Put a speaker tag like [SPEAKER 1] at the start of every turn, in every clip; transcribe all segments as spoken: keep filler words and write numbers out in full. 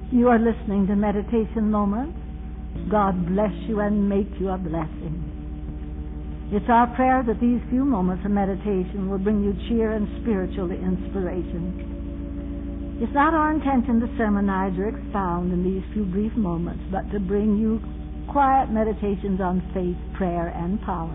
[SPEAKER 1] You are listening to Meditation Moments. God bless you and make you a blessing. It's our prayer that these few moments of meditation will bring you cheer and spiritual inspiration. It's not our intention to sermonize or expound in these few brief moments, but to bring you quiet meditations on faith, prayer, and power.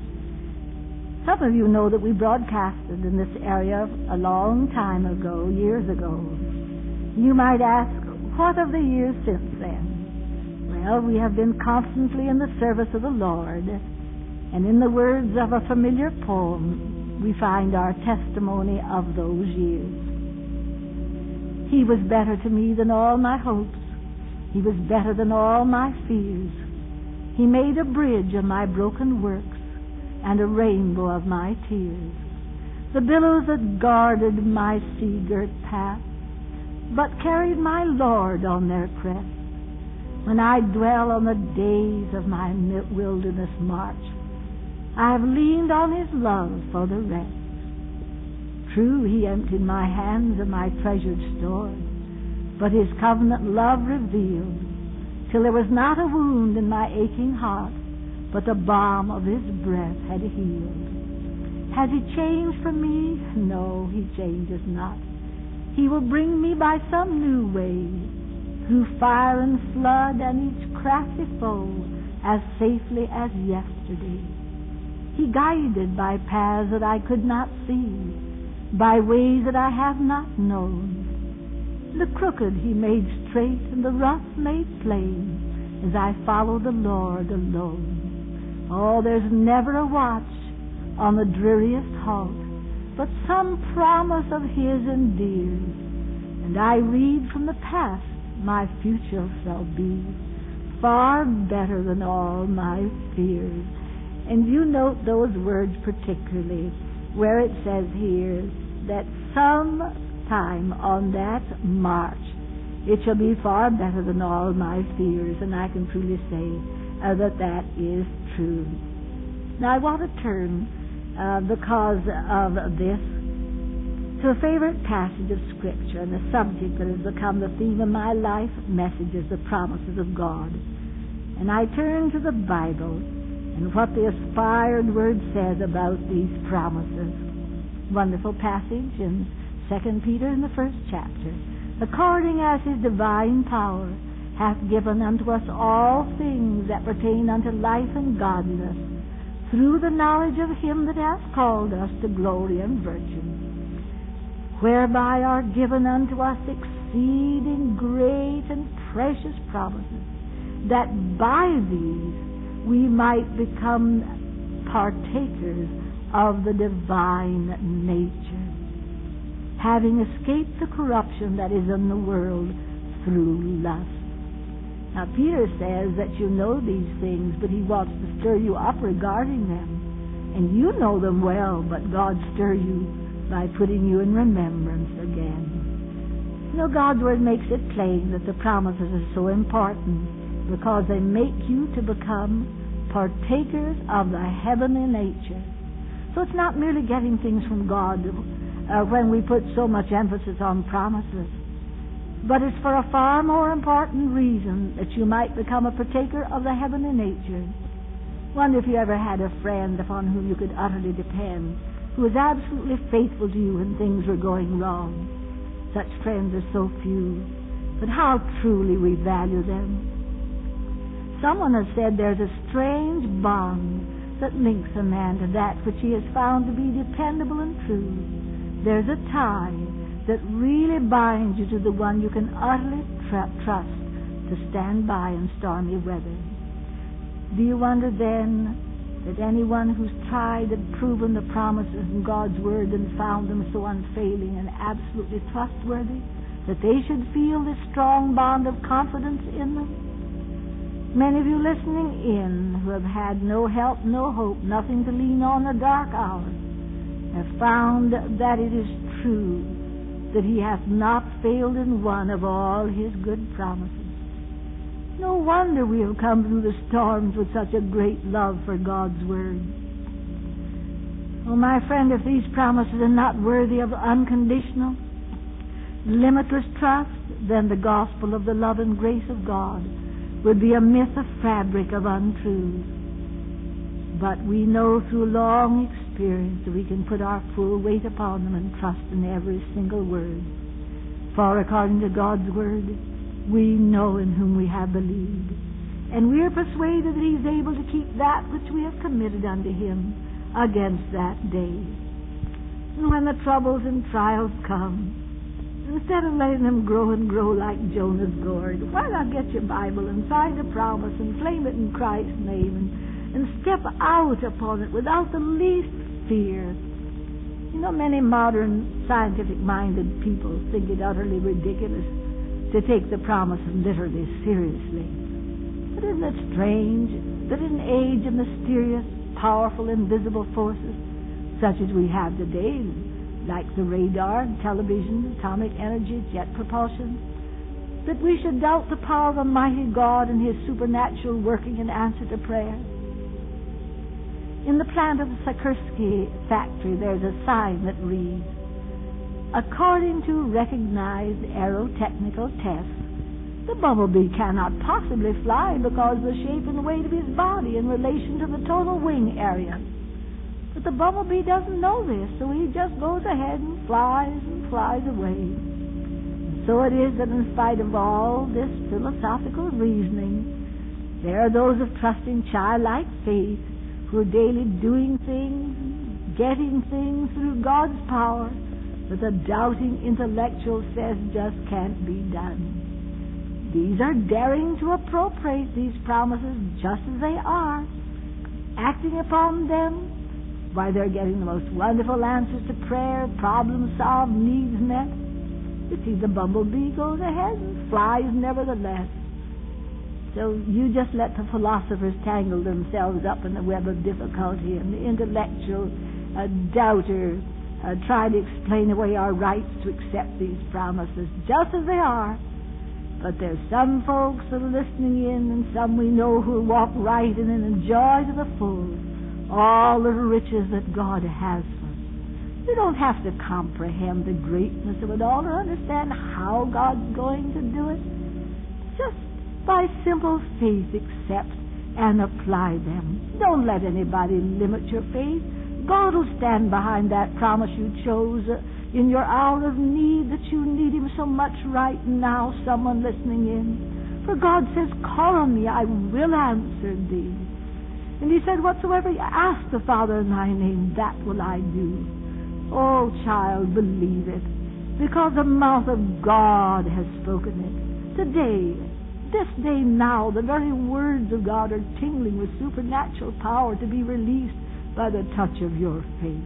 [SPEAKER 1] Some of you know that we broadcasted in this area a long time ago, years ago. You might ask, what of the years since then? Well, we have been constantly in the service of the Lord, and in the words of a familiar poem, we find our testimony of those years. He was better to me than all my hopes. He was better than all my fears. He made a bridge of my broken works and a rainbow of my tears. The billows that guarded my sea-girt path but carried my Lord on their crest. When I dwell on the days of my wilderness march, I have leaned on His love for the rest. True, He emptied my hands of my treasured store, but His covenant love revealed, till there was not a wound in my aching heart, but the balm of His breath had healed. Has He changed for me? No, He changes not. He will bring me by some new way, through fire and flood and each crafty foe, as safely as yesterday. He guided by paths that I could not see, by ways that I have not known. The crooked He made straight and the rough made plain, as I follow the Lord alone. Oh, there's never a watch on the dreariest halt, but some promise of His endears, and I read from the past my future shall be far better than all my fears. And you note those words particularly, where it says here that some time on that march it shall be far better than all my fears, and I can truly say uh, that that is true. Now I want to turn Uh, because of this, to a favorite passage of Scripture and the subject that has become the theme of my life messages, the promises of God. And I turn to the Bible and what the inspired Word says about these promises. Wonderful passage in Second Peter in the first chapter. According as His divine power hath given unto us all things that pertain unto life and godliness, through the knowledge of Him that hath called us to glory and virtue, whereby are given unto us exceeding great and precious promises, that by these we might become partakers of the divine nature, having escaped the corruption that is in the world through lust. Now, Peter says that you know these things, but he wants to stir you up regarding them. And you know them well, but God stir you by putting you in remembrance again. You know, God's Word makes it plain that the promises are so important because they make you to become partakers of the heavenly nature. So it's not merely getting things from God uh, when we put so much emphasis on promises, but it's for a far more important reason, that you might become a partaker of the heavenly nature. Wonder if you ever had a friend upon whom you could utterly depend, who was absolutely faithful to you when things were going wrong. Such friends are so few, but how truly we value them. Someone has said there's a strange bond that links a man to that which he has found to be dependable and true. There's a tie that really binds you to the one you can utterly tra- trust to stand by in stormy weather. Do you wonder then that anyone who's tried and proven the promises in God's Word and found them so unfailing and absolutely trustworthy, that they should feel this strong bond of confidence in them? Many of you listening in who have had no help, no hope, nothing to lean on in the dark hours, have found that it is true that He hath not failed in one of all His good promises. No wonder we have come through the storms with such a great love for God's Word. Oh, my friend, if these promises are not worthy of unconditional, limitless trust, then the gospel of the love and grace of God would be a myth, a fabric of untruths. But we know through long experience that we can put our full weight upon them and trust in every single word. For according to God's word, we know in whom we have believed, and we are persuaded that He is able to keep that which we have committed unto Him against that day. And when the troubles and trials come, instead of letting them grow and grow like Jonah's gourd, why not get your Bible and find a promise and claim it in Christ's name and, and step out upon it without the least fear? You know, many modern scientific-minded people think it utterly ridiculous to take the promises literally seriously. But isn't it strange that in an age of mysterious, powerful, invisible forces such as we have today, like the radar, television, atomic energy, jet propulsion, that we should doubt the power of Almighty God and His supernatural working in answer to prayer? In the plant of the Sikorsky factory, there's a sign that reads, according to recognized aerotechnical tests, the bumblebee cannot possibly fly because of the shape and weight of his body in relation to the total wing area. But the bumblebee doesn't know this, so he just goes ahead and flies and flies away. And so it is that in spite of all this philosophical reasoning, there are those of trusting childlike faith who are daily doing things, getting things through God's power that the doubting intellectual says just can't be done. These are daring to appropriate these promises just as they are, acting upon them. Why, they're getting the most wonderful answers to prayer, problems solved, needs met. You see, the bumblebee goes ahead and flies nevertheless. So you just let the philosophers tangle themselves up in the web of difficulty, and the intellectual uh, doubter uh, try to explain away our rights to accept these promises just as they are. But there's some folks that are listening in, and some we know who will walk right in and enjoy to the full all the riches that God has for us. You don't have to comprehend the greatness of it all or understand how God's going to do it. Just by simple faith accept and apply them. Don't let anybody limit your faith. God will stand behind that promise you chose uh, in your hour of need, that you need Him so much right now, someone listening in. For God says, call on me, I will answer thee. And He said, whatsoever you ask the Father in thy name, that will I do. Oh, child, believe it, because the mouth of God has spoken it. Today, this day now, the very words of God are tingling with supernatural power to be released by the touch of your faith.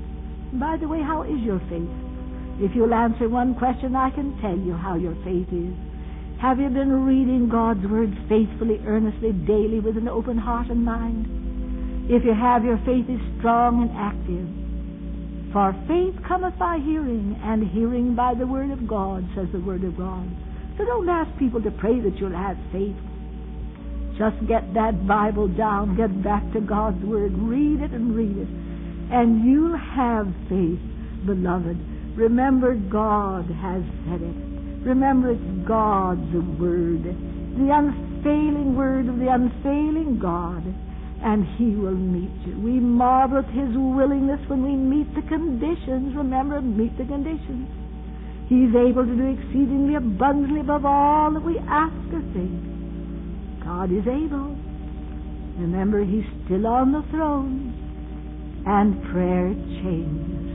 [SPEAKER 1] By the way, how is your faith? If you'll answer one question, I can tell you how your faith is. Have you been reading God's Word faithfully, earnestly, daily, with an open heart and mind? If you have, your faith is strong and active. For faith cometh by hearing, and hearing by the Word of God, says the Word of God. So don't ask people to pray that you'll have faith. Just get that Bible down, get back to God's Word, read it and read it, and you'll have faith, beloved. Remember, God has said it. Remember, it's God's Word, the unfailing Word of the unfailing God, and He will meet you. We marvel at His willingness when we meet the conditions. Remember, meet the conditions. He's able to do exceedingly abundantly above all that we ask or think. God is able. Remember, He's still on the throne, and prayer changes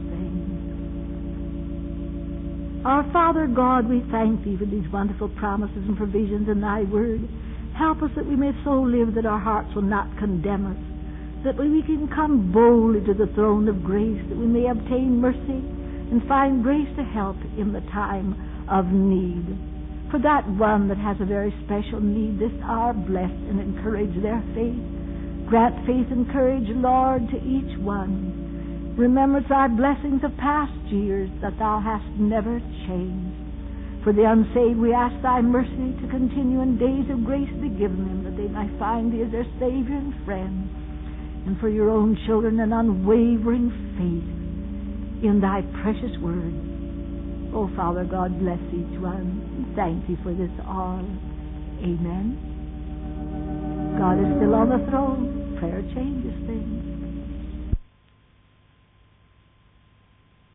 [SPEAKER 1] things. Our Father God, we thank Thee for these wonderful promises and provisions in Thy Word. Help us that we may so live that our hearts will not condemn us, that we can come boldly to the throne of grace, that we may obtain mercy and find grace to help in the time of need. For that one that has a very special need this hour, bless and encourage their faith. Grant faith and courage, Lord, to each one. Remember Thy blessings of past years, that Thou hast never changed. For the unsaved we ask Thy mercy to continue in days of grace to be given them, that they may find Thee as their Savior and friend. And for your own children, an unwavering faith in Thy precious Word. Oh, Father God, bless each one. Thank you for this all. Amen. God is still on the throne. Prayer changes things.